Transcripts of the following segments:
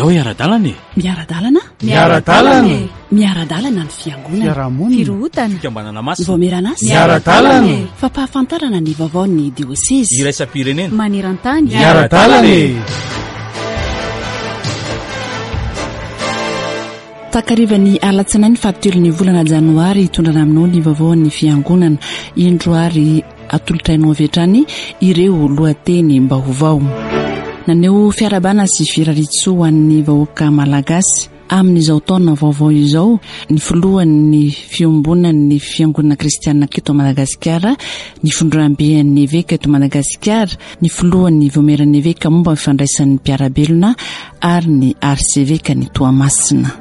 Andao iara-dalana e. Miara-dalana? Miara-dalana. Miara-dalana ny fiangonana. Fiarahamonina. Firohutana. Fikambanana masina. Voamiranasy. Miara-dalana. Fampahafantarana ny vaovaon'ny dioseza. Iraisam-pirenena. Maneran-tany. Miara-dalana. Takarivany alatsinainy fahatelo ny volana janoary hitondrana aminao ny vaovaon'ny fiangonana. Indroary atolotrainao avy hatrany ireo lohateny mbaovao. Naneo fiarabana sy firaritsoa ho an'ny vahoaka malagasy amin'izao taona vaovao izao ny filohan'ny fiombonan'ny fiangonana kristianina keto Madagasikara, ny fondram-ben'ny eveka eto Madagasikara, ny filohan'ny vomeran'ny eveka momba ny fifandraisan'ny mpiarabelona ary ny artseveka ny Toamasina.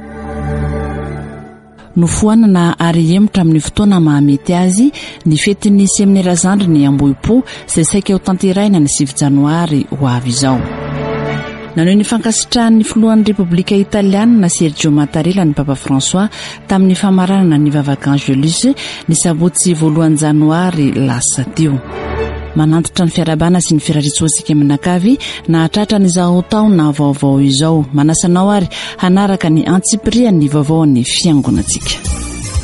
Nofoanana ary emotra amin'ny fotoana mahamety azy ny fetin'ny seminaira zandry ny Ambohipo izay saika ho tanteraina ny 9 janoary ho avy izao. Nanao ny fankasitrahan'ny filohan'ny Repoblika Italiana Sergio Mattarella ny Papa François tamin'ny famaranana ny vavaka Angelus ny sabotsy voalohan'ny janoary lasa teo. Manantitra ny fiarabana sy ny firaritsoantsika aminakavy na hatratra n'izao taona vaovao izao. Manasanao ary hanaraka ny antsipirian'ny vaovaon'ny fiangonantsika.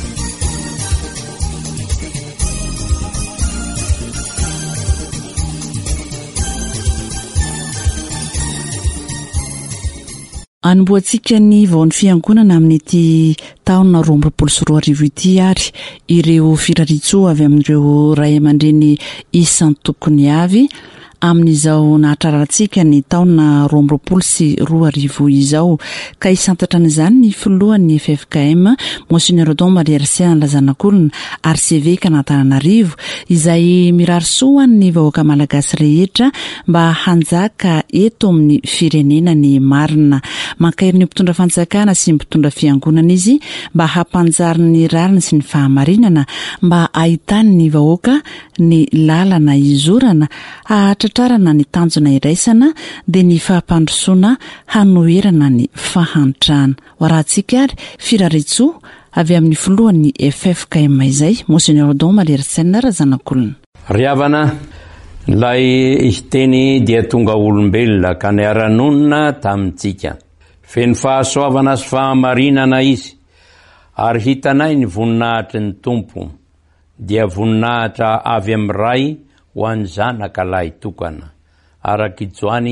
Anomboantsika ny vaon'ny fiangonana amin'ity taona 2024 ity ary ireo firaritsoa avy amin'ireo ray aman-dreny isan-tokony avy amin'izao nahatrarantsika ny taona 2024 izao ka isantatra n'izany ny filohan'ny FFKM Monseigneur Don Maria Arsiana Lazanakolona artseveka n'Antananarivo izay mirarisoa ny vahoaka malagasy rehetra mba hanjaka eto amin'ny firenena ny marina. Mankairy ny mpitondra fanjakana sy mpitondra fiangonana izy mba hampanjary ny rariny sy ny fahamarinana mba ahitany ny vahoaka ny lalana izorana ahatratrarana ny tanjona iraisana dia ny fahampandrosoana hanoerana ny fahantrana. Hoarahantsika ary firaritsoa avy amin'ny filohan'ny FFKM izay Monseigneur Don Maria Arsiana Lazanakolona. Riavana lay teny dia tonga olombelona ka niara-nonina tamintsika. Feno fahasoavana sy fahamarinana izy ary hitanay ny voninahitry ny tompo dia voninahitra avy amin'ny ray ho an'ny zanaka lahy tokana araka Joany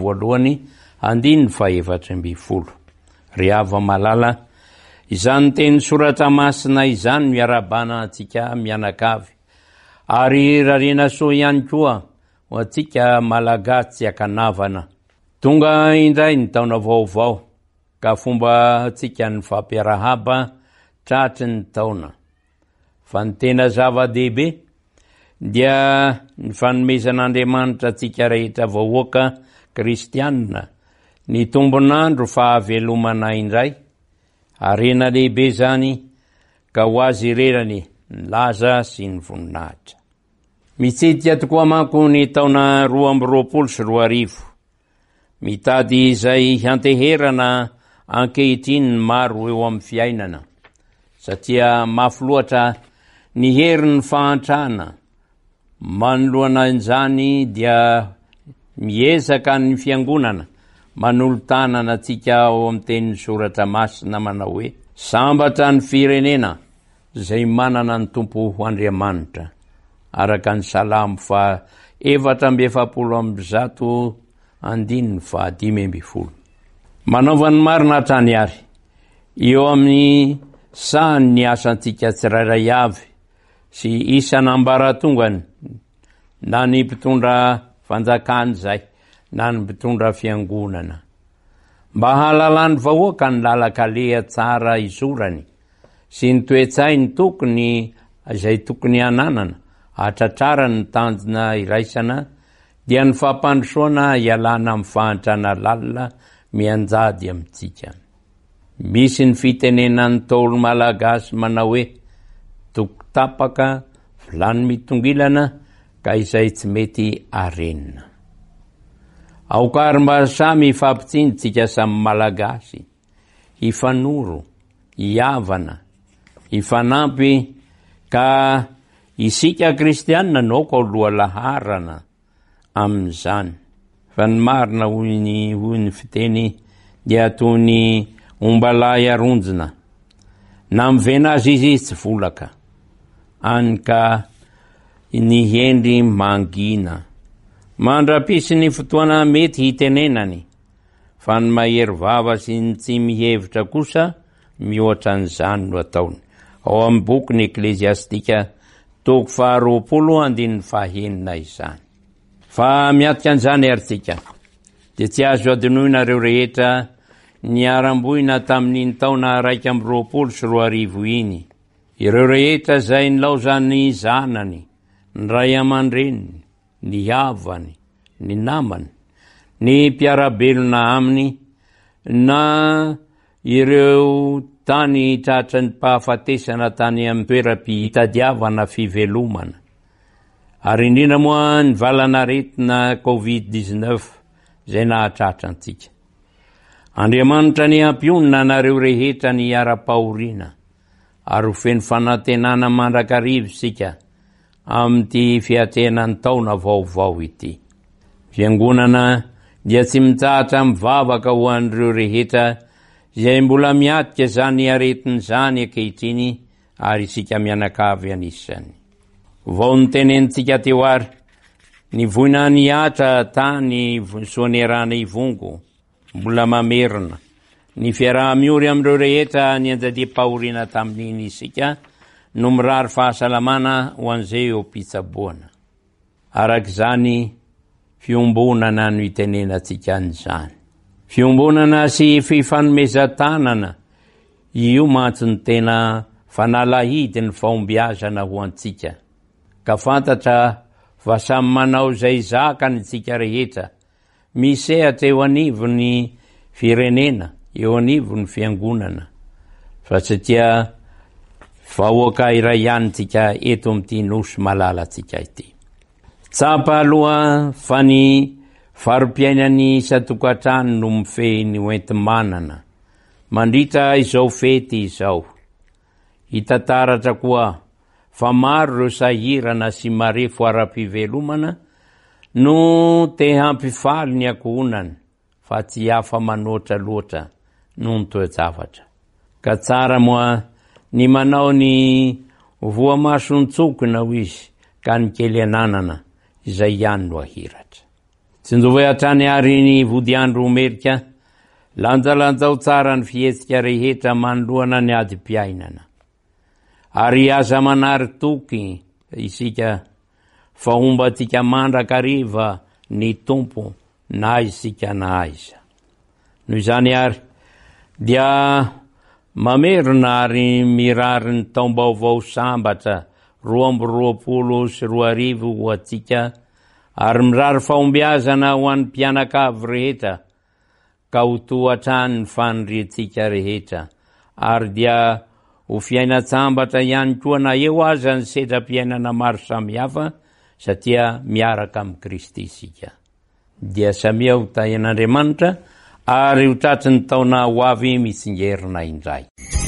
1:14. Riava malala izany teny soratra masina izany miarabana antsika mianakavy ary rarena soa ihany koa ho antsika malagasy akanavana. Tonga indray ny taona vaovao ka fomba antsika ny fampiarahaba tratry ny taona. Fa ny tena zava-dehibe dia ny fanomezan'Andriamanitra antsika rehetra vahoaka kristianina ny tombonandro fahavelomana indray. Arena lehibe zany ka ho azy rerany ny laza sy ny voninahitra. Mitsidika tokoa manko ny taona 2024. Mitady izay hanteherana ankehitriny maro eo amin'ny fiainana satria mafy loatra ny herin'ny fahantrana. Manoloana izany dia miezaka ny fiangonana manolotanana antsika ao amin'ny tenin'ny soratra masina manao hoe sambatra ny firenena izay manana ny tompo Andriamanitra araka ny Salamo 4:7-5. Manaovany marina hatrany ary eo amin'ny sahany ny asantsika tsirairay avy sy isan'ambaratongany na ny mpitondra fanjakana zay na ny mpitondra fiangonana mba hahalalany vahoaka ny lalakaleha tsara izorany sy ny toetsainy tokony izay tokony hananana hatratrarany ny tanjona iraisana dia ny fampandrosoana ialana amin'ny fahantrana lalina mianjady amintsika. Misy ny fitenenan'ny Taolo malagasy manao hoe tokotapaka vilany mitongilana ka izay tsy mety arenina. Aokary mba samy fampitsinitsika samy malagasy, hifanoro, hiavana, hifanampy ka isika kristianina naoka aloha laharana amin'izany. Fa ny marina hoy ny fiteny dia toy ny ombalay aronjona na mivena azy izy tsy volaka any ka ny hendry mangina mandrapisy ny fotoana mety hitenenany fa ny mahery vava sy ny tsy mihevitra kosa mihoatra n'izany no ataony ao amin'ny boky ny Eklesiastika toko 20:1 izany. Fa miatika an'izany aritsika dia tsy azo adinoinareo rehetra niaram-boina tamin'iny taona 2024 iny. Ireo rehetra zay nilaozany zanany, ny ray aman-dreniny, ny havany, ny namany, ny mpiarabelona aminy na ireo tany tratra ny mpahafatesana tany amin'ny toeram-pitadiavana fivelomana. Ary indrindra moa ny valanaretina COVID-19 zay nahatratra antsika. Andriamanitra ny ampionina nareo rehetra ny ara-pahoriana ary ho feno fanantenana mandrakarivo sika amin'ity fiatenany taona vaovao ity. Fiangonana dia tsy mitahatra mivavaka ho an'ireo rehetra izay mbola miatika zany aretiny zany ankehitriny ary isika mianakavy anisany. Vao nitenenitsika teo ary ny voina niatra tany soanerana ivongo mbola mamerina ny fiaraha-miory amin'ireo rehetra ny anjadie-pahoriana tamin'iny isika no mirary fahasalamana ho an'izay eo pitsaboana. Arak'izany fiombonana no itenenantsika an'izany. Fiombonana sy fifanomezan-tanana io mantsy ny tena fanalahidy ny fahombiazana ho antsika. Ka fantatra fa samy manao izay zakany tsika rehetra, misehatra eo anivon'ny firenena, eo anivon'ny fiangonana. Fa satria vahoaka iray ihany tsika eto amin'ity nosy malalatsika ity. Tsapa aloha fa ny farom-piainany isa-tokantrano no mifehy ny hoenti-manana mandritra izao fety izao. Hitantaratra koa fa maro ireo sahirana sy marefo ara-pivelomana no te hampifaly ny ankohonany fa tsy hafa manoatra loatra no ny toe-javatra. Ka tsara moa ny manao ny voamasontsokona ho izy ka ny kely ananana izay ihany no ahiratra. Tsy ndovay hatrany ary ny vodiandro Amerika lanjalanjao tsara ny fihetsika rehetra manoloana ny adi-piainana. Ary aza manary toky isika fa ombatsika mandrakariva ny tompo na isika na aiza. Noho izany ary dia mamerina ary mirary ny taom-baovao sambatra 2024 ho atsika ary mirary fahombiazana ho an'ny mpianakavy rehetra ka ho tohatrany ny faniriantsika rehetra ary dia ho fiainatsambatra ihany koa na eo aza ny sedra-piainana maro samihafa satria miaraka amin'ny Kristy isika. Dia samia ho tahian'Andriamanitra ary ho tratry ny taona ho avy mitsingerina indray.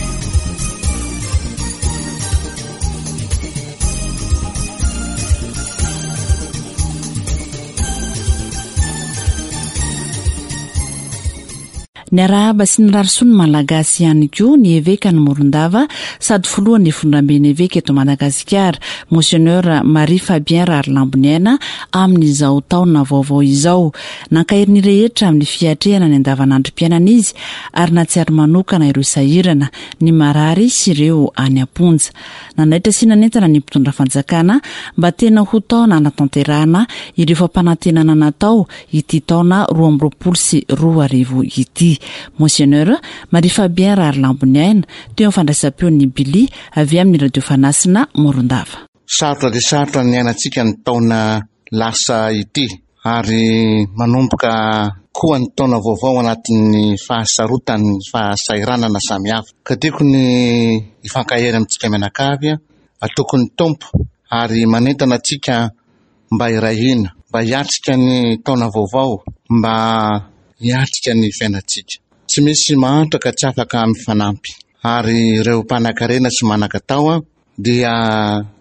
Ny arahaba sy ny rarisoa ny malagasy ihany koa ny eveka ny Morondava sady foloan'ny fondram-beny eveka eto Madagasikara Monseigneur Marie Fabien Rarlamboniaina amin'izao taona vaovao izao. Nankahiriny rehetra amin'ny fiatrehana ny andavanandrom-piainana izy ary natsiary manokana ireo sahirana ny marary sy ireo any amponja. Nanaitra sy nanentana ny mpitondra fanjakana mba tena ho taona anatanterahana ireo fampanantenana natao ity taona 2024 ity. Monseigneur Marie Fabien Rarlamboniaina teo fandraisam-peon'ny Bili avy amin'ny radio Fanasina Morondava. Sarotra dia sarotra ny ainatsika ny taona lasa ity ary manomboka koa ny taona vaovao anatin'ny fahasarotany fahasairanana samihafa. Ka tiako ny ifankahary amintsika mianakavy atoko ny tompo ary manentana atsika mba irahina, mba hiatrika ny taona vaovao, mba hiatrika ny fiainatsika. Tsy misy mahantra ka tsy afaka mifanampy. Ary ireo mpanan-karena sy manan-katao dia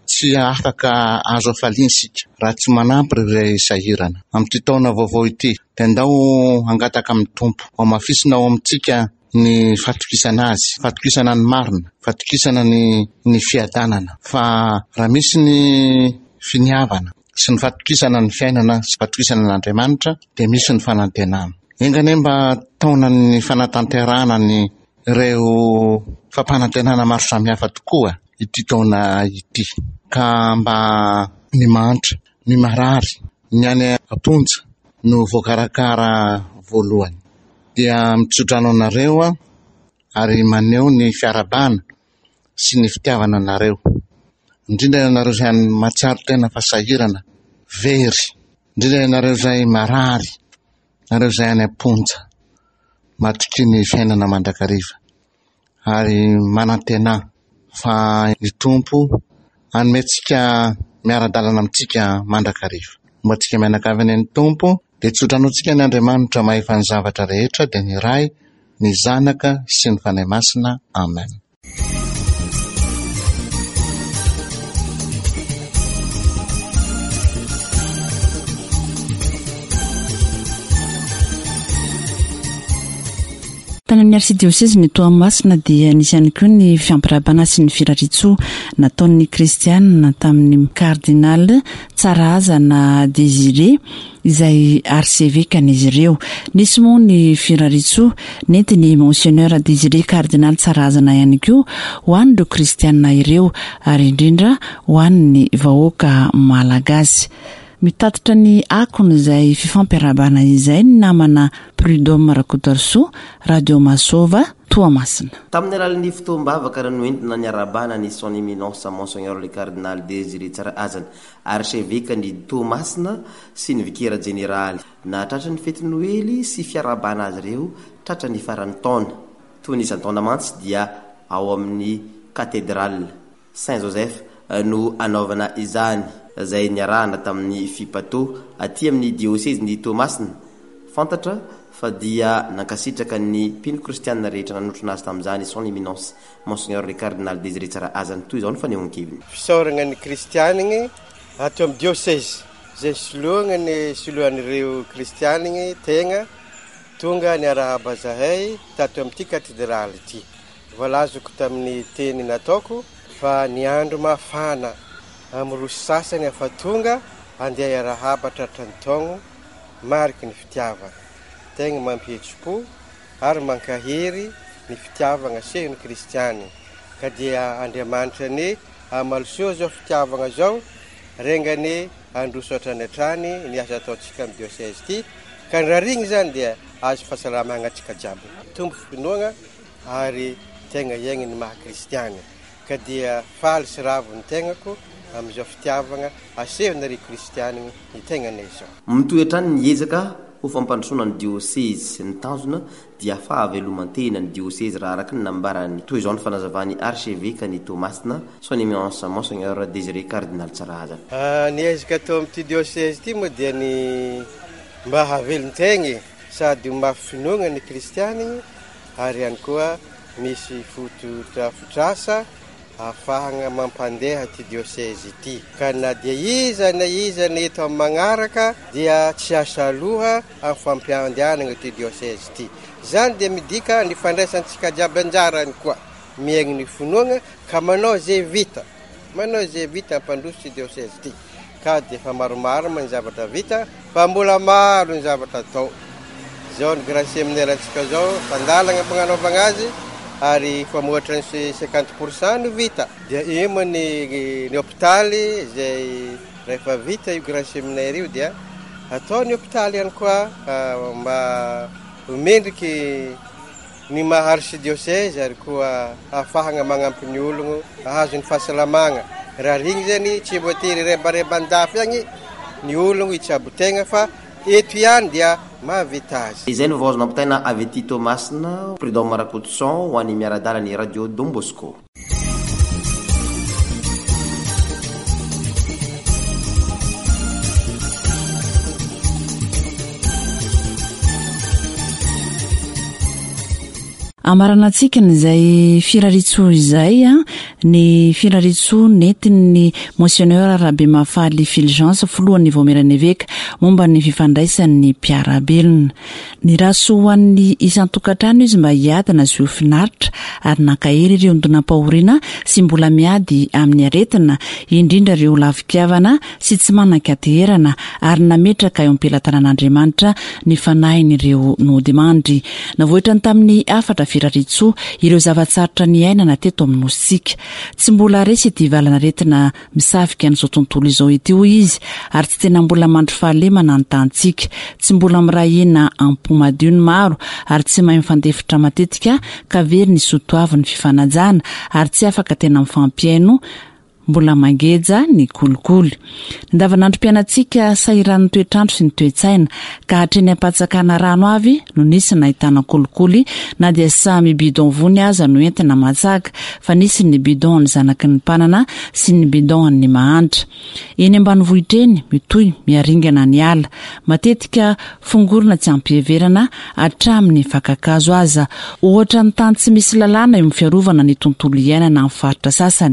tsy afaka azo afaliana isika raha tsy manampy ireo sahirana amin'ity taona vaovao ity. Dia andao angataka amin'ny tompo ao mafisina ao amintsika ny fatokisana azy, fatokisana ny marina, fatokisana ny fiadanana. Fa raha misy ny finiavana sy ny fatokisana ny fiainana sy fatokisana n'Andriamanitra dia misy ny fanantenana. Engane mba taona ny fanatanterahana ny ireo fampanantenana maro samihafa tokoa ity taona ity, ka mba ny mantra, ny marary, ny any amponja no voakarakara voalohany. Dia mitsodrano anareo ary maneho ny fiarabana sy ny fitiavana anareo, indrindra ianareo izay mahatsiaro tena fasahirana very, indrindra ianareo izay marary, nareo izay any amponja matoky ny fiainana mandrakariva ary manantena fa ny tompo anometsika miara-dalana amintsika mandrakariva. Mba tsika mianakavy any tompo dia tsotranontsika ny Andriamanitra mahefa ny zavatra rehetra, dia ny Ray, ny Zanaka sy ny Fanahy Masina. Amen. Tanany arsidioseze ny Toamasina dia anisany koa ny fiampirabana sy ny firaritso nataon'ny kristianina tamin'ny kardinal Tsarazana Désiré izay arsevekan'izy ireo. Nisy moa ny firaritso nentiny monseigneur Désiré kardinal Tsarazana ihany koa ho an'ireo kristianina ireo ary indrindra ho an'ny vahoaka malagasy. Mitatitra ny akony izay fifampiarabana izay ny namana Prudhomme Rakotorso, Radio Masova, Toamasina. Tamin'ny alalan'ny fotoam-bavaka raha noentina ny arabana ny son éminence monseigneur le cardinal Désiré Tsarazana, archevêque ny Toamasina sy ny vicaire général. Na tratra ny fety Noely sy fiarabana azy ireo tratra ny faran'ny taona. Toy ny isan-taona mantsy dia ao amin'ny cathédrale Saint-Joseph no anaovana izany, izay niarahana tamin'ny fipato aty amin'ny diocèse ny Toamasina. Fantatra fa dia nankasitraka ny mpino kristianina rehetra nanotrona azy tamin'izany son éminence monseigneur le cardinal Désiré Tsarazana. Toy izao ny fanehoan-keviny. Fisaorana ny kristianiny ato amin'ny diocèse izay soloana ny soloan'ireo kristianiny tegna tonga niarahaba zahay tato amin'ity katedraly ity. Voalazoko tamin'ny teny nataoko fa ny andro mafana amin'ny roso sasany afa tonga andeha iarahaba tratran'ny taogno mariky ny fitiavana. Tegna mampihetsi-po ary mankahery ny fitiavana sehony kristiany. Ka dia Andriamanitra ny amalosoa zao fitiavana zao rengany androso hatrany hatrany ny asa ataontsika amin'ny diocèse ity. Ka ny rarigny zany dia azo fahasalamagna antsika jiaby. Tombo finoana ary tegna iaigny ny maha kristiany. Ka dia faly sy ravo ny tegnako amin'izao fitiavana asehony ry kristianiny ny tegnany izao. Mitoetrany ny ezaka ho fampandrosoana ny diocèse ny tanjona dia fahavelomantena ny diocèse raha araka ny nambarany. Toy izao ny fanazavany archevêque ny Toamasina son éminence monseigneur Désiré cardinal Tsarazana. Ny ezaka atao amin'ity diocèse ity moa dia ny mba havelon-tegny sady mafinoana ny kristianiny ary ihany koa misy fotodrafitrasa ahafahana mampandeha ty diocèse ity. Ka na dia iza na iza ny eto amin'ny magnaraka dia tsy asa aloha amin'ny fampiandehanana ty diocèse ity. Zany dia midika ny fandraisantsika jiaby anjarany koa miaigny ny finoana ka manao zay vita ampandroso ty diocèse ity. Ka dia fa maromaro ny zavatra vita fa mbola maro ny zavatra atao. Zao ny grand séminaire antsika zao fandalana mpagnanaovana azy ary famohatra ny 50% no vita. Dia imo ny hôpitaly izay rehefa vita io grand séminaire io dia atao ny hôpitaly ihany koa mba mendriky ny maha archidiocèse ary koa ahafahana magnampy ny ologno ahazo ny fahasalamagna. Raha rigny zany tsy voatery rebareba-ndafy agny ny ologno itsabotegna fa eto ihany dia mahavita azy. Izay no vaozo nampitaina avy aty Toamasina, Prudhomme Rakotorso ho an'ny miaradalany Radio Don Bosco. amarana antsika n'izay firaritsoa izay a ny firaritsoa netiny monseigneur Rabe Mafaly Fulgence filohan'ny Voameraneveka momba ny fifandraisan'ny mpiarabelona. Ny rasoan'ny isan-tokantrano izy mba hiadana sy ho finaritra ary nakahery ireo ndonam-pahoriana sy mbola miady amin'ny aretina indrindra ireo lavikavana sy tsy manan-kateherana ary nametraka eo am-pelatanan'Andriamanitra ny fanahin'ireo nodimandry. Navoitra tamin'ny afatra firaritsoa ireo zavatsarotra ny ainana teto amin'nositsika. Tsy mbola resy ity valana retina misafika n'izao tontolo izao ity izy ary tsy tena mbola mandro fahalemana antantsika. Tsy mbola mirahina ampomadio ny maro ary tsy mahay mifandefitra matetika ka very ny sotoavy ny fifanajana ary tsy afaka tena mifampiaino mbola mangeja ny kolikoly. Ndavanandrom-piainatsika sahiran'ny toetrandro sy ny toe-tsaina ka hatreny ampatsakana rano avy no nisy nahitana kolikoly na dia samy bidon vony aza no entina matsaka fa nisy ny bidon ny zanaky ny mpanana sy ny bidon ny mahantra. Eny ambanivohitra eny mitoy miaringana ny ala matetika fongorona tsy ampieverana hatramin'ny fakakazo aza. Ohatra ny tany tsy misy lalàna eo fiarovana ny tontolo iainana amin'ny faritra sasany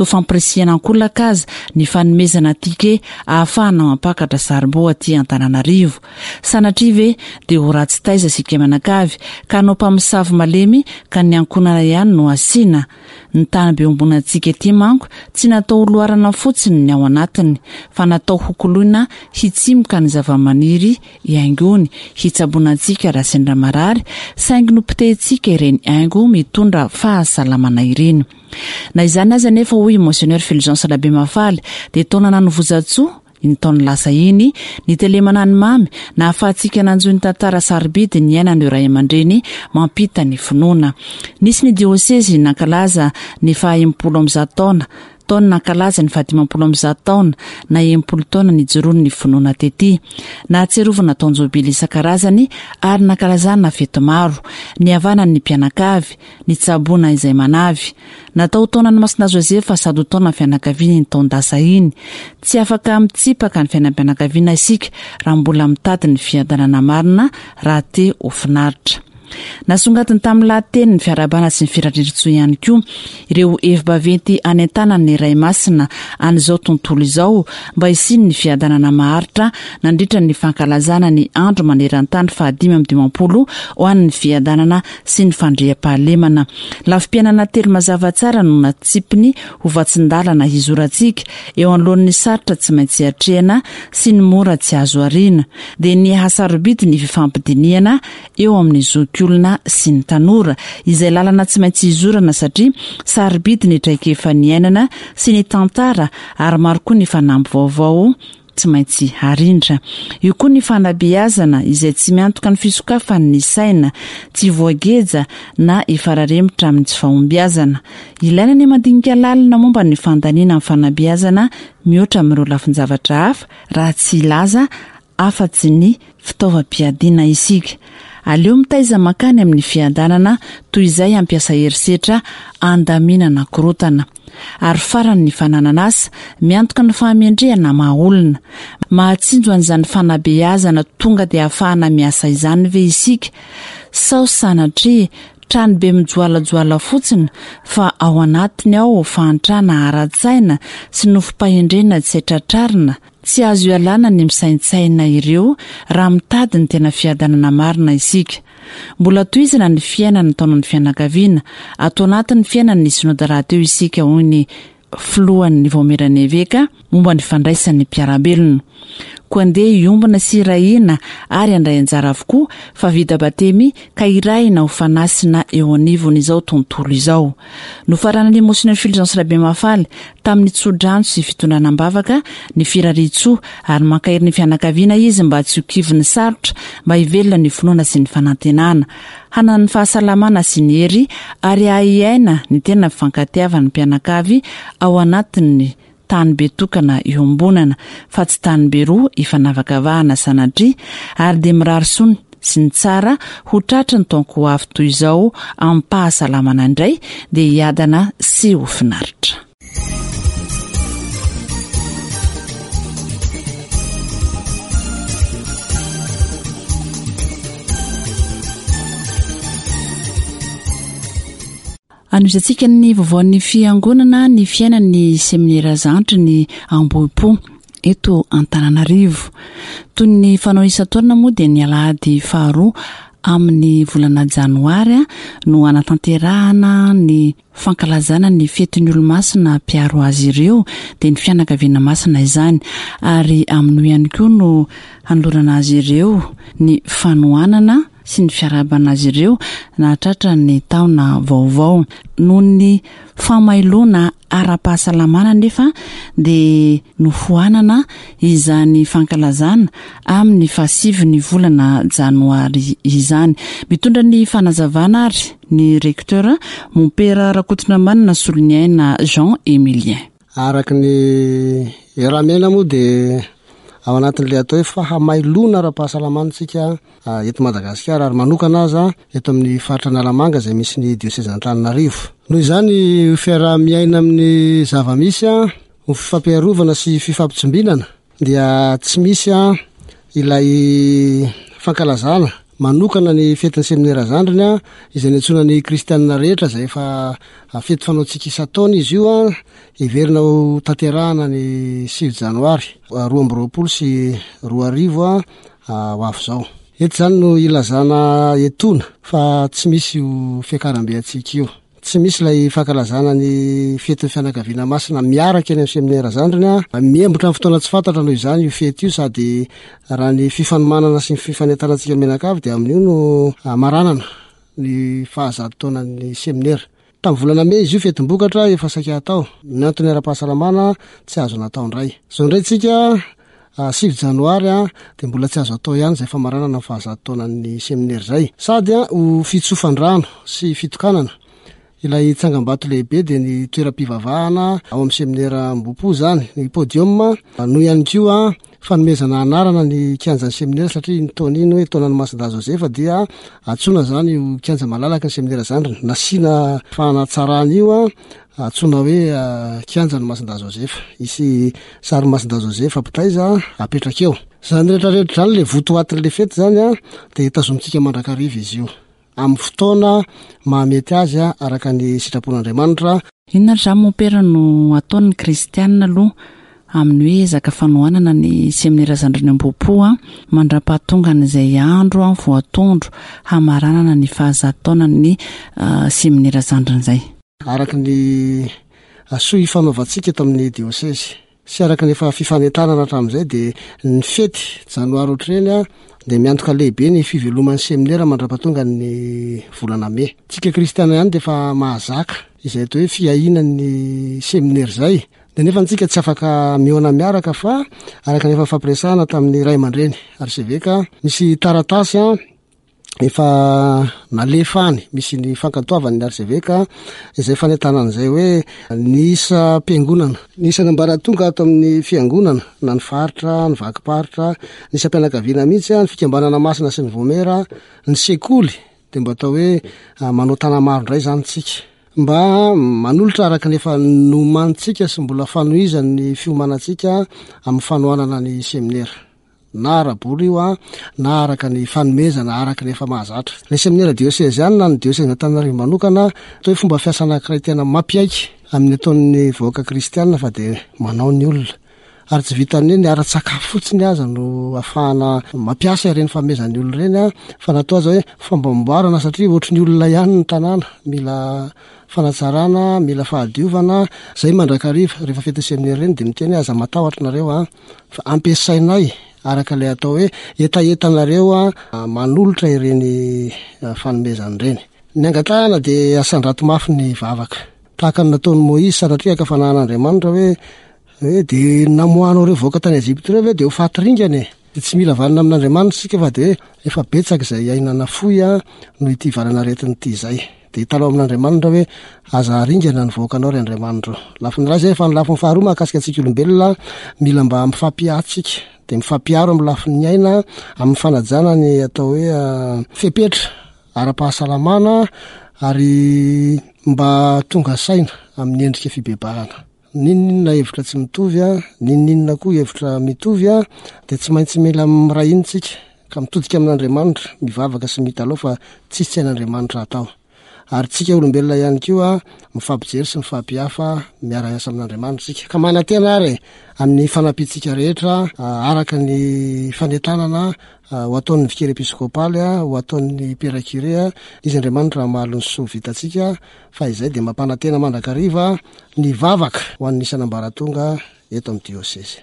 ankolakaza ny fanomezana tike ahafahana mampakatra sarbo aty Antananarivo. Sanatrive dia ho ratsy taiza sika manakavy ka anao mpamosavy malemy ka ny ankonana ihany no asiana. Ny tany be ombonantsika ety manko tsy natao loarana fotsiny ny ao anatiny fa natao hokoloina hitsimoka ny zavamaniry iaingony hitsabonantsika raha sendra marary saingy no pitentsika ireny aingo mitondra fahasalamana ireny. Na izany aza nefa hoy Monseigneur Fulgence Rabe Mafaly dia taona nanovozatsoa ny taona lasa iny ny telemana ny mamy na afahantsika nanjoy ny tantara sarobidy ny ainan'ireo ray aman-dreny mampita ny finoana. Nisy ny diosesy nankalaza ny 50 taona nankalaza ny 50 taona na 80 taona ny joroany ny finoana tety. Nahatserovana taonjobily isan-karazany ary nankalazana fety maro, ny havanany ny mpianakavy, ny tsabona izay manavy. Natao taona ny Masina Josefa sady taona ny fianakaviany ny taon-dasa iny. Tsy afaka mitsipaka ny fiainam-pianakaviana isika raha mbola mitady ny fiadanana marina raha te ho finaritra. Nasongatiny tamin'ny lahateny ny fiarabana sy ny firaritsoa ihany koa ireo evi-baventy any an-tanany ny Ray Masina an'izao tontolo izao mba hisiny ny fiadanana maharitra nandritra ny fankalazana ny andro maneran-tany 5 ho an'ny fiadanana sy ny fandriam-pahalemana. Lafim-piainana telo mazava tsara no natsipiny ho vatsin-dalana hizorantsika eo anoloan'ny sarotra tsy maintsy atrehana sy ny mora tsy azo arina dia ny hasarobidy ny fifampidiniana eo amin'ny olona sy ny tanora izay lalana tsy maintsy izorana satria sarobidy ny traikefa ny ainana sy ny tantara ary maro koa ny fanamby vaovao tsy maintsy harindra. Io koa ny fanabeazana izay tsy miantoka ny fisokafan'ny saina, tsy voageja na ifararemitra amin'ny tsy fahombiazana. Ilaina ny mandinika lalina momba ny fandaniana amin'ny fanabeazana mihoatra amin'ireo lafin-javatra hafa raha tsy ilaza afa-tsy ny fitaovam-piadiana isika. Aleo mitaiza makany amin'ny fiadanana toy izay ampiasa herisetra andaminana korotana. Ary farany ny fanananasa miantoka ny fahamiandrehana mahaolona. Mahatsinjo an'izany fanabeazana tonga dia ahafahana miasa izany ve isika. Sao sanatria trano be mijoalajoala fotsiny fa ao anatiny ao fahantrana ara-tsaina sy nofompahendrena tsy tratrarina. Tsy azo ialana ny misaintsaina ireo raha mitady ny tena fiadanana marina isika. Mbola toizana ny fiainana taonan'ny fianakaviana atao anatin'ny fiainana ny synody raha teo isika hoy ny filohan'ny Voameraneveka momba ny fandraisan'ny mpiarabelona. Koa andeha iombana sy irahina ary andray anjara avokoa fa vita batemy ka irahina ho fanasina eo anivon'izao tontolo izao. Nofaranan'ny Monseigneur Fulgence Rabe Mafaly tamin'ny tsodrano sy fitondranam-bavaka ny firaritsoa ary mankairy ny fianakaviana izy mba tsy ho kivy ny sarotra mba hivelona ny finoana sy ny fanantenana, hanana ny fahasalamana sy ny hery ary ahiaina ny tena fifankatiavana ny mpianakavy ao anatin'ny tany be tokana eo ambonana fa tsy tany be roa ifanavakavahana sanatria ary dia mirary sony sy ny tsara ho tratra ny taonko ho avy toy izao amin'ny pahasalamana indray dia hiadana sy ho finaritra. Anozatsika ny vaovaon'ny fiangonana ny fiainan'ny seminera zandry ny Ambohipo eto Antananarivo. Toy ny fanao isan-taona moa dia ny alahady faharoa amin'ny volana janoary no anatanterahana ny fankalazana ny fetin'ny olo-masina mpiaro azy ireo dia ny fianakaviana masina izany, ary amin'io ihany koa no hanolorana azy ireo ny fanohanana sy ny fiarabana azy ireo na tratra ny taona vaovao. Noho ny famailona ara-pahasalamana nefa dia nofoanana izany fankalazana amin'ny 5 volana janoary izany. Mitondra ny fanazavana ary ny rekteur Mompera Rakotonamanina Soloniaina Jean-Emilien. Araka ny eramena moa dia ao anatin'ilay atao hoe fahamailona ara-pahasalamantsika eto Madagasikara, ary manokana aza eto amin'ny faritra Analamanga izay misy ny diocèse Antananarivo. Noho izany fiarah-miaina amin'ny zavamisy ho fifampiarovana sy fifampitsombinana dia tsy misy ilay fankalazana manokana ny fetin'ny seminera zandriny izay nitsona ny kristianina rehetra izay efa fety fanaontsika isa-taona izy io iverina ho tanterahana ny 5 janoary 2020 sy 2020 ho avy zao. Eto zany no ilazana etona fa tsy misy io fiakaram-be atsika io, tsy misy ilay fankalazana ny fetin'ny fianakaviana masina miaraka eny amin'ny seminera zandriny miembotra amin'ny fotoana tsy fantatra noho izany io fety io, sady raha ny fifanomanana sy ny fifanentanantsika menakavy dia amin'io no maranana ny fahazatotaonan'ny seminera. Tamin'ny volana Mey izy io fetim-bokatra efa saika atao, ny antony ara-pahasalamana tsy azo natao indray. Zao indray tsika 5 janoary dia mbola tsy azo atao ihany izay fa maranana ny fahazatotaonan'ny seminera zay, sady ho fitsofandrano sy fitokanana ilay tsangambato lehibe dia ny toeram-pivavahana ao amin'ny seminera Ambohipo zany, ny podium no ihany koa fanomezana anarana ny kianjan'ny seminera, satria ny taona iny hoe taonan'ny Masindahy Josefa dia atsona zany io kianja malalaka ny seminera zandriny, nasiana fanatsarana io atsona hoe kianjan'ny Masindahy Josefa, isy sary Masindahy Josefa apitaiza apetraka eo. Zany rehetrarehetra zany le votoatin'le fety zany dia tazomitsika mandrakariva izy io amin'ny fotoana mahamety azy araka ny sitrapon'Andriamanitra. Inona ry Mompera no ataon'ny kristianina aloha amin'ny hoe ezaka fanohanana ny seminera zandriny Ambohipo mandra-pahatonga n'izay andro voatondro hamaranana ny fahazatotaonan'ny seminera zandriny izay. Araka ny soa ifanaovantsika eto amin'ny diocèse sy araka ny efa fifanentanana hatramin'izay dia ny fety janoary ohatreny dia miantoka lehibe ny fiveloman'ny seminera mandra-pahatonga ny volana Mey. Tsika kristiana ihany dia efa mahazaka izay atao hoe fiahinan'ny seminera zay, dia nefa ntsika tsy afaka mihoana miaraka fa araka nefa fampiresahana tamin'ny ray aman-dreny arseveka misy taratasy efa nalefany, misy ny fankatoavan'ny arseveka izay fanentanan'izay hoe nisa mpiangonana, nisa nambaratonga ato amin'ny fiangonana na ny faritra, ny vakiparitra, nisa mpianakaviana mihitsy ny fikambanana masina sy ny vomera, ny sekoly dia mba atao hoe manao tana maro indray zany tsika mba manolotra araka nefa nomantsika sy mbola fanohizan'ny fiomanantsika amin'ny fanohanana ny seminera na arabory io na araka ny fanomezana araka nefa mahazatra. Le seminera diocèse ihany na ny diocèse Antananarivo manokana atao hoe fomba fiasana anankiray tena mampiaiky amin'ny ataon'ny vahoaka kristianina fa dia manao ny olona, ary tsy vitan'ny hoe ny ara-tsakafo fotsiny aza no ahafahana mampiasa ireny fanomezan'ny olona ireny fa natao aza hoe fambamboarana, satria ohatry ny olona ihany ny tanàna mila fanatsarana, mila fahadiovana. Zay mandrakariva rehefa fetin'ny seminera ireny dia miteny aza matahotra nareo fa ampiasainay araka ilay atao hoe etaetanareo manolotra ireny fanomezana ireny. Ny angatahana dia asandrato mafy ny vavaka, tahaka ny nataon'i Moïse sanatria ka fanahan'Andriamanitra hoe dia namohanao ireo vahoaka tany Ezipta ireo dia ho fatyringany dia tsy mila valina amin'Andriamanitra sika fa dia efa betsaka izay ainana foy no ity valanaretiny ity izay. Dia hitanao amin'Andriamanitra hoe aza ringana ny vahoakanao ry Andriamanitra. Lafiny iray zay fa ny lafiny faharoa mahakasika antsika olombelona mila mba mifampiatsika dia mifampiaro amin'ny lafiny aina amin'ny fanajana ny atao hoe fepetra ara-pahasalamana ary mba tonga saina amin'ny endrika fibebahana. Ninninona hevitra tsy mitovy ninninona koa hevitra mitovy dia tsy maintsy mila miray intsika ka mitodika amin'Andriamanitra mivavaka sy mita aloha fa tsisy tsy ain'Andriamanitra atao. ary tsika olombelona ihany koa mifampijery sy mifampihafa miara-miasa amin'Andriamanitra tsika ka manantena ary amin'ny fanampitsika rehetra araka ny fanetanana ho ataon'ny vikary episkopaly ho ataon'ny perakire izy Andriamanitra mahalony so vitatsika fa izay dia mampanantena mandrakariva ny vavaka ho an'ny isan'ambaratonga eto amin'ny diosese.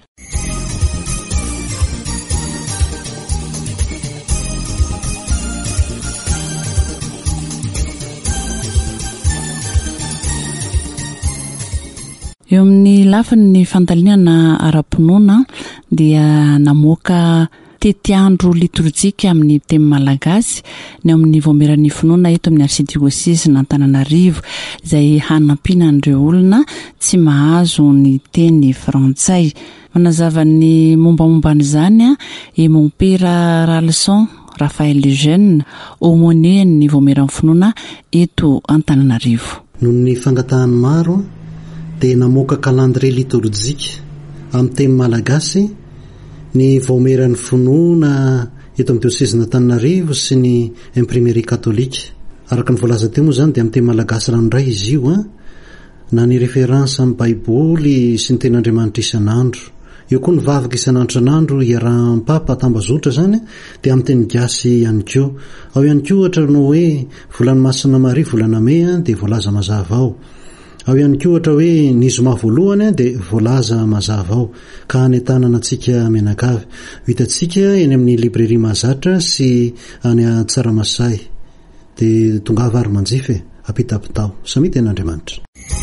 Eo amin'ny lafiny ny fandalinana ara-pinoana dia namoaka tetiandro liturjika amin'ny teny malagasy ny amin'ny voamiran'ny finoana eto amin'ny arsidiosese na Antananarivo izay hanampiana an'ireo olona tsy mahazo ny teny frantsay. Manazava ny mombamomban'izany i Mompera Ralson Raphaël Lejeune aumônier-ny voamiran'ny finoana eto Antananarivo. Noho ny fangatahany maro dia namoaka calendrier liturjika amin'ny teny malagasy ny voamiran'ny finoana eto amin'ny diosese n'Antananarivo sy ny imprimerie katolika. Araka ny voalaza teo moa zany dia amin'ny teny malagasy ranoray izy io na ny référence amin'ny baiboly sy ny ten'Andriamanitra isan'andro. Eo koa ny vavaka isan'andro iarahan'Papa Tambazotra zany dia amin'ny teny gasy ihany koa. Ao ihany koa ohatra no hoe volana masina Maria volana May dia voalaza mazava ao. Ao ihany koa ohatra hoe ny zoma voalohany dia voalaza mazava ao ka hanetanana antsika menakavy. Hitantsika eny amin'ny librairie Mahazatra sy any Tsaramasay dia tongava ary manjify apitapitao samy ten'Andriamanitra.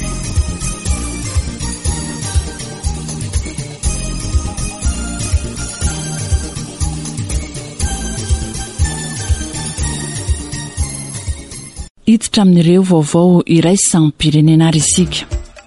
Hiditra amin'ireo vaovao iray sampirenena ary isika.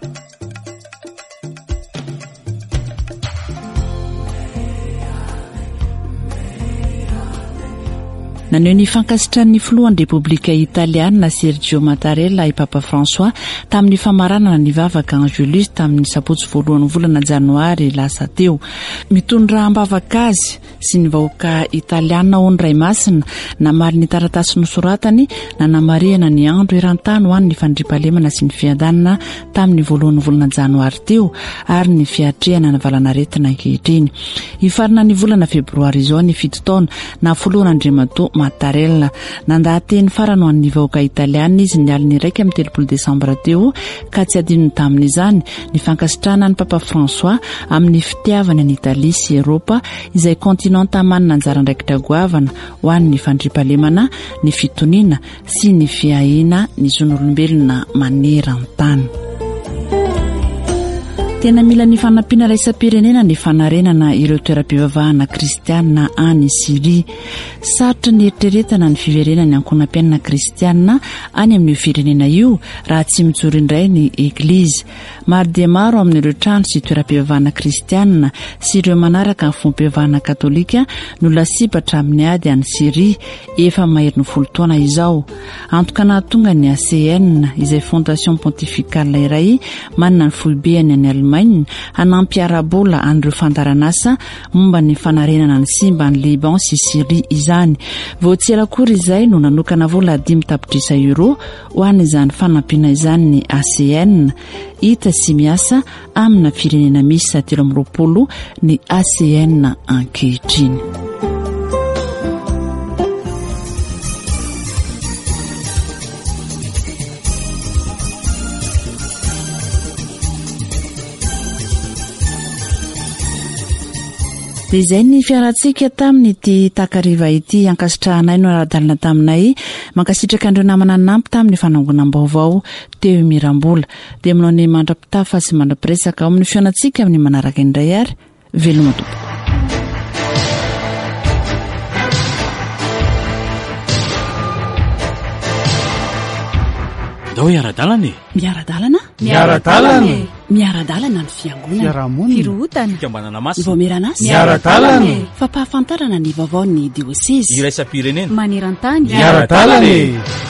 Naneo ny fankasitrany filohan'ny Repoblika Italiana Sergio Mattarella i Papa François tamin'ny famaranana ny vavaka Angelus tamin'ny sabotsy voalohan'ny volana Janoary lasa teo. Mitondra ambavaka azy sy ny vahoaka Italiana ho ny Ray Masina namaly ny taratasy nosoratany na namarihana ny andro eran-tany ho an'ny fandriampahalemana sy ny fiadanana tamin'ny voalohan'ny volana Janoary teo ary ny fiatrehana navalanaretina ankehitriny. Ifarina ny volana Febroary izao ny 7 taona na foloan'Andriamato Mattarella nandahateny farany ho an'ny vahoaka Italiana izy ny aliny 1 Desambra teo ka tsy adinony tamin'izany ny fankasitrana ny Papa François amin'ny fitiavany any Italia sy Eropa izay kontinanta manana anjara andraikitra goavana ho an'ny fandriampahalemana, ny fitoniana sy ny fiahina ny zon'olombelona maneran-tany. Tena mila ny fanampiana raisam-pirenena ny fanarenana ireo toeram-pivavahana kristianina any Siria. Sarotra ny eritreretana ny fiverenany ankonam-piainana kristianina any amin'io firenena io raha tsy mijoro indray ny eglizy. Maro dia maro amin'ireo trano sy toeram-pivavahana kristianina sy ireo manaraka ny fomba-pivavahana katolika no lasibatra amin'ny ady any Siria efa mahery ny 10 taona izao. Antoka nahatonga ny ACN izay fondation pontificale iray manana ny foibeny any Allemagne hanampy arabola an'ireo fandaranasa momba ny fanarenana ny simba ny Liban sy Siria izany. Voatsela kory izay no nanokana vola 5 tapitrisa euro ho an'izany fanampiana izany ny ACN. Hita sy miasa amina firenena misy 30 ny ACN ankehitriny. Izay ny fiarantsika tamin'ny ity takariva ity ankasitrahanay no ara-dalana taminay mankasitraka andreo namana nampy tamin'ny fanangonam-baovao teo Mirambola dia manao ny mandrapitafa sy mandrapiresaka amin'ny fiainantsika amin'ny manaraka indray ary veloma tompoko. Dao iara-dalana e? Miara-dalana? Miara-dalana? Miara-dalana ny fiangonana, firohotana, fikambanana masina, voamiranasa, miara-dalana, fampahafantarana ny vaovao ny diosese, iraisam-pirenena, maneran-tany, miara-dalana e.